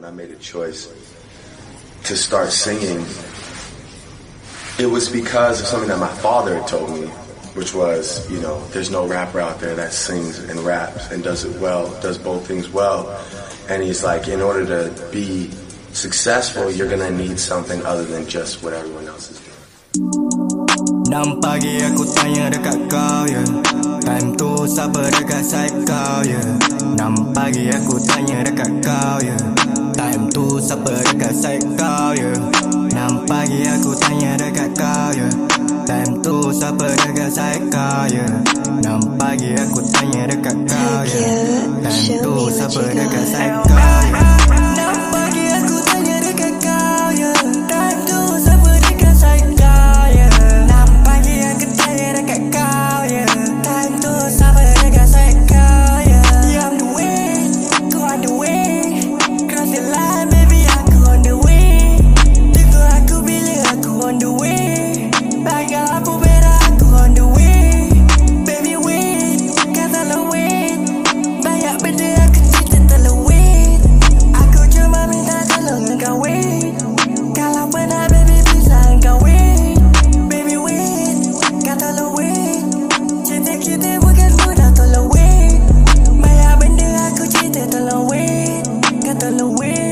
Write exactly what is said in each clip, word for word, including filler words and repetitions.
I made a choice to start singing, it was because of something that my father had told me, which was, you know, there's no rapper out there that sings and raps and does it well, does both things well. And he's like, in order to be successful, you're gonna need something other than just what everyone else is doing. Enam pagi aku tanya dekat kau, ya yeah. Time tu siapa dekat side kau, ya yeah. Enam pagi aku tanya dekat kau, ya yeah. Time tu siapa dekat side kau, ya yeah. Enam pagi aku tanya dekat kau, ya yeah. Time tu siapa dekat side kau, ya yeah. Enam pagi aku tanya dekat kau, ya yeah. Time tu siapa dekat side kau, ya yeah. Enam pagi aku tanya dekat kau, ya yeah. Time tu siapa dekat side kau, ya yeah. Enam pagi aku tanya dekat kau, ya yeah. Time tu siapa dekat side kau, ya yeah. Yeah, I'm the way, go on the way. Cross the line, baby, aku on the way. Tunggu aku bila aku on the way. Bagai lampu merah aku on the way. Baby wait, katalah wait. Banyak benda aku cerita telah wait. Aku cuma minta tolong engkau wait. Kalau pernah baby bisa engkau wait. Baby wait, katalah wait. Cerita kita bukan mudah tolong wait. Banyak benda aku cerita tolong wait. Katalah wait.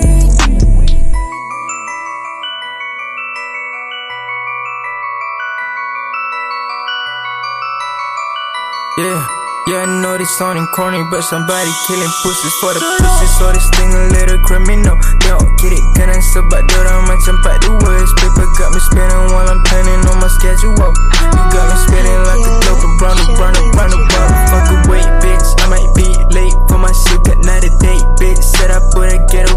Yeah, yeah, I know this sounding corny, but somebody killing pussies for the pussy, so this thing a little criminal. They don't get it, kena sebab dorang macam Pak Dua. Paper got me spinning while I'm planning on my schedule. You got me spinning like a globe around the round the round the round. Fuck away, bitch, I might be late for my shit, got not a date, bitch. Said I put a ghetto